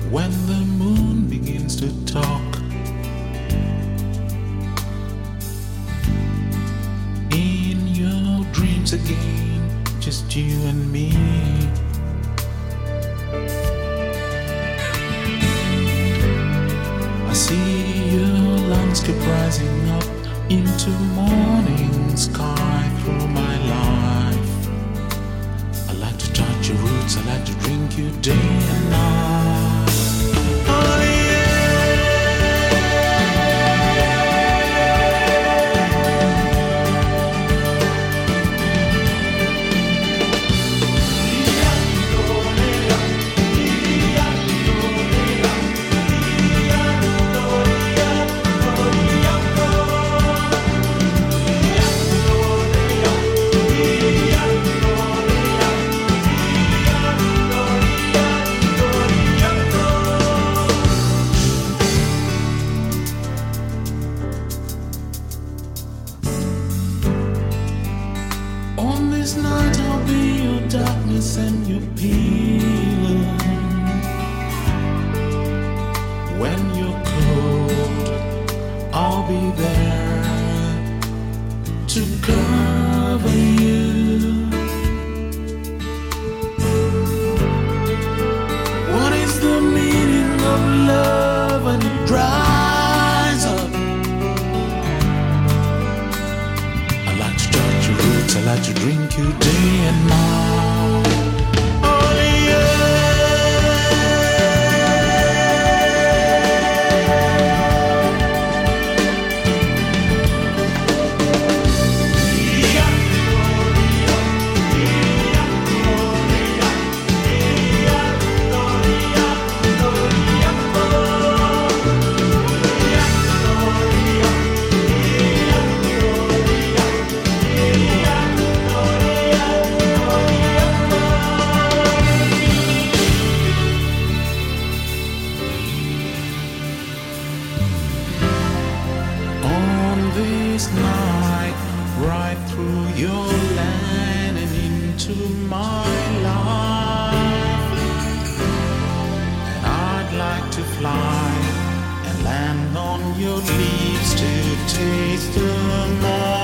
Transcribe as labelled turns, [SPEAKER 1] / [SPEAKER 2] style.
[SPEAKER 1] when the moon begins to talk. In your dreams again, just you and me. I see your landscape rising up into morning sky through my life. I like to touch your roots, I like to drink you day and night. Oh yeah. On this night I'll be your darkness and your pillow. When you're cold, I'll be there to cover you. What is the meaning of love when it dries up? I like to drink you day and night. Oh yeah. This night, right through your land and into my life. And I'd like to fly and land on your leaves to taste the morning.